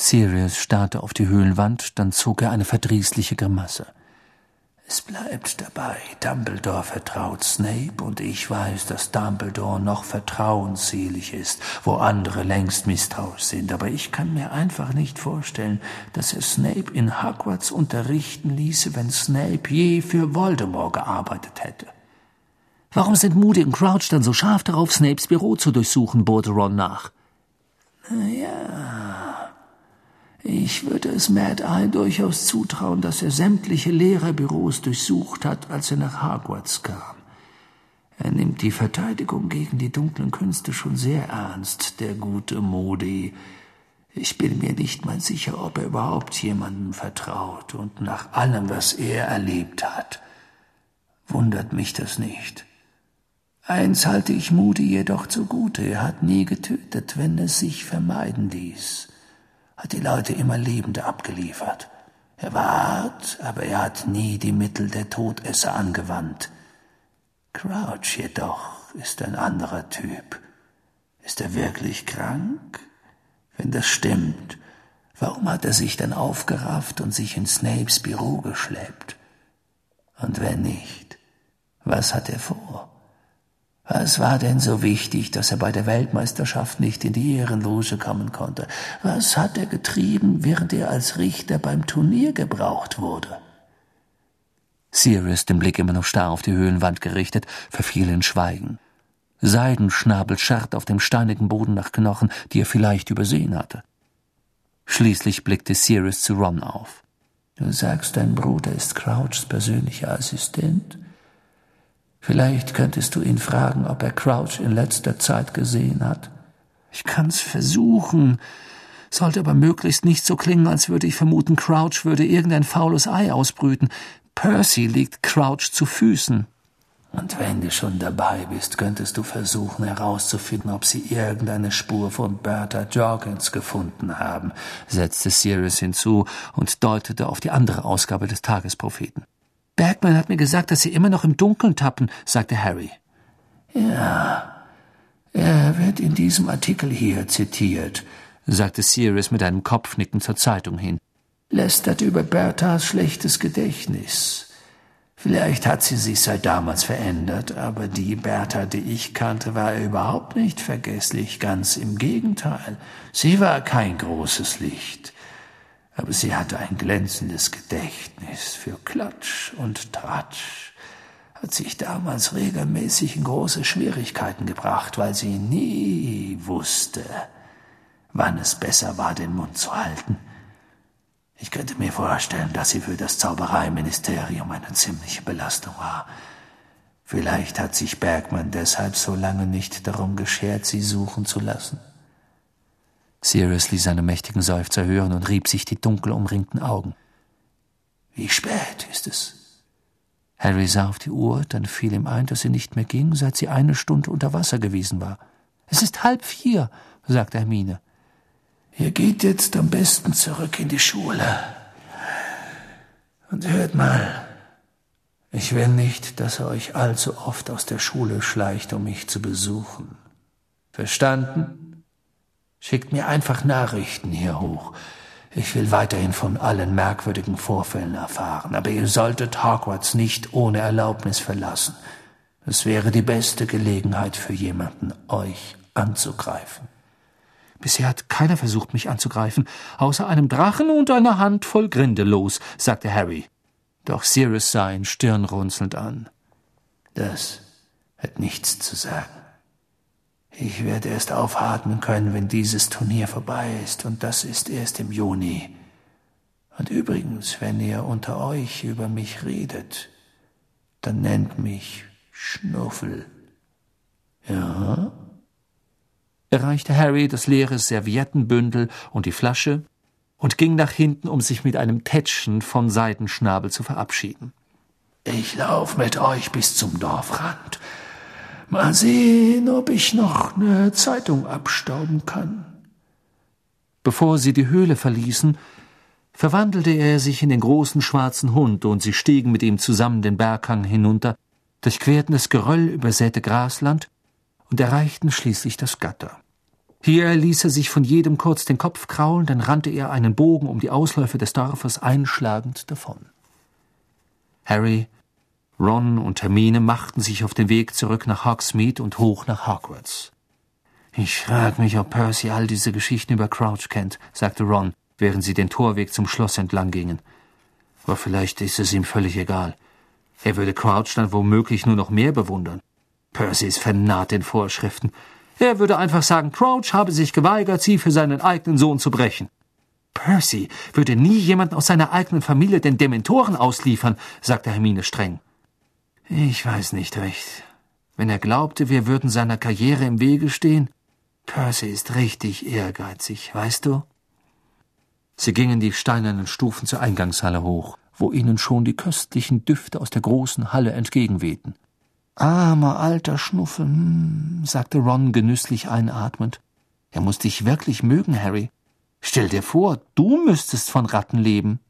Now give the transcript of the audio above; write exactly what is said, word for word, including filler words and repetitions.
Sirius starrte auf die Höhlenwand, dann zog er eine verdrießliche Grimasse. »Es bleibt dabei, Dumbledore vertraut Snape, und ich weiß, dass Dumbledore noch vertrauensselig ist, wo andere längst misstrauisch sind. Aber ich kann mir einfach nicht vorstellen, dass er Snape in Hogwarts unterrichten ließe, wenn Snape je für Voldemort gearbeitet hätte.« »Warum sind Moody und Crouch dann so scharf darauf, Snapes Büro zu durchsuchen?« bohrte Ron nach. »Na ja, ich würde es Mad Eye durchaus zutrauen, dass er sämtliche Lehrerbüros durchsucht hat, als er nach Hogwarts kam. Er nimmt die Verteidigung gegen die dunklen Künste schon sehr ernst, der gute Moody. Ich bin mir nicht mal sicher, ob er überhaupt jemandem vertraut, und nach allem, was er erlebt hat, wundert mich das nicht. Eins halte ich Moody jedoch zugute, er hat nie getötet, wenn es sich vermeiden ließ, hat die Leute immer Lebende abgeliefert. Er war hart, aber er hat nie die Mittel der Todesser angewandt. Crouch jedoch ist ein anderer Typ. Ist er wirklich krank? Wenn das stimmt, warum hat er sich dann aufgerafft und sich in Snapes Büro geschleppt? Und wenn nicht, was hat er vor? Was war denn so wichtig, dass er bei der Weltmeisterschaft nicht in die Ehrenloge kommen konnte? Was hat er getrieben, während er als Richter beim Turnier gebraucht wurde? Sirius, den Blick immer noch starr auf die Höhlenwand gerichtet, verfiel in Schweigen. Seidenschnabel scharrte auf dem steinigen Boden nach Knochen, die er vielleicht übersehen hatte. Schließlich blickte Sirius zu Ron auf. »Du sagst, dein Bruder ist Crouchs persönlicher Assistent? Vielleicht könntest du ihn fragen, ob er Crouch in letzter Zeit gesehen hat.« »Ich kann's versuchen. Sollte aber möglichst nicht so klingen, als würde ich vermuten, Crouch würde irgendein faules Ei ausbrüten. Percy liegt Crouch zu Füßen.« »Und wenn du schon dabei bist, könntest du versuchen herauszufinden, ob sie irgendeine Spur von Bertha Jorkins gefunden haben«, setzte Sirius hinzu und deutete auf die andere Ausgabe des Tagespropheten. »Bergman hat mir gesagt, dass sie immer noch im Dunkeln tappen«, sagte Harry. »Ja, er wird in diesem Artikel hier zitiert«, sagte Sirius mit einem Kopfnicken zur Zeitung hin. »Lästert über Berthas schlechtes Gedächtnis. Vielleicht hat sie sich seit damals verändert, aber die Bertha, die ich kannte, war überhaupt nicht vergesslich, ganz im Gegenteil. Sie war kein großes Licht. Aber sie hatte ein glänzendes Gedächtnis für Klatsch und Tratsch, hat sich damals regelmäßig in große Schwierigkeiten gebracht, weil sie nie wusste, wann es besser war, den Mund zu halten. Ich könnte mir vorstellen, dass sie für das Zaubereiministerium eine ziemliche Belastung war. Vielleicht hat sich Bergman deshalb so lange nicht darum geschert, sie suchen zu lassen.« Sirius ließ seine mächtigen Seufzer hören und rieb sich die dunkel umringten Augen. »Wie spät ist es?« Harry sah auf die Uhr, dann fiel ihm ein, dass sie nicht mehr ging, seit sie eine Stunde unter Wasser gewesen war. »Es ist halb vier«, sagte Hermine. »Ihr geht jetzt am besten zurück in die Schule. Und hört mal, ich will nicht, dass ihr euch allzu oft aus der Schule schleicht, um mich zu besuchen. Verstanden? Schickt mir einfach Nachrichten hier hoch. Ich will weiterhin von allen merkwürdigen Vorfällen erfahren, aber ihr solltet Hogwarts nicht ohne Erlaubnis verlassen. Es wäre die beste Gelegenheit für jemanden, euch anzugreifen.« »Bisher hat keiner versucht, mich anzugreifen, außer einem Drachen und einer Handvoll Grindelos«, sagte Harry. Doch Sirius sah ihn stirnrunzelnd an. »Das hat nichts zu sagen. Ich werde erst aufatmen können, wenn dieses Turnier vorbei ist, und das ist erst im Juni. Und übrigens, wenn ihr unter euch über mich redet, dann nennt mich Schnuffel. Ja?« Er reichte Harry das leere Serviettenbündel und die Flasche und ging nach hinten, um sich mit einem Tätschen von Seidenschnabel zu verabschieden. »Ich lauf mit euch bis zum Dorfrand. Mal sehen, ob ich noch eine Zeitung abstauben kann.« Bevor sie die Höhle verließen, verwandelte er sich in den großen schwarzen Hund, und sie stiegen mit ihm zusammen den Berghang hinunter, durchquerten das geröllübersäte Grasland und erreichten schließlich das Gatter. Hier ließ er sich von jedem kurz den Kopf kraulen, dann rannte er einen Bogen um die Ausläufer des Dorfes einschlagend davon. Harry, Ron und Hermine machten sich auf den Weg zurück nach Hogsmeade und hoch nach Hogwarts. »Ich frag mich, ob Percy all diese Geschichten über Crouch kennt«, sagte Ron, während sie den Torweg zum Schloss entlang gingen. »Aber vielleicht ist es ihm völlig egal. Er würde Crouch dann womöglich nur noch mehr bewundern. Percy ist vernarrt in Vorschriften. Er würde einfach sagen, Crouch habe sich geweigert, sie für seinen eigenen Sohn zu brechen. Percy würde nie jemanden aus seiner eigenen Familie den Dementoren ausliefern«, sagte Hermine streng. »Ich weiß nicht recht. Wenn er glaubte, wir würden seiner Karriere im Wege stehen. Percy ist richtig ehrgeizig, weißt du?« Sie gingen die steinernen Stufen zur Eingangshalle hoch, wo ihnen schon die köstlichen Düfte aus der großen Halle entgegenwehten. »Armer alter Schnuffel«, hm, sagte Ron genüsslich einatmend. »Er muss dich wirklich mögen, Harry. Stell dir vor, du müsstest von Ratten leben.«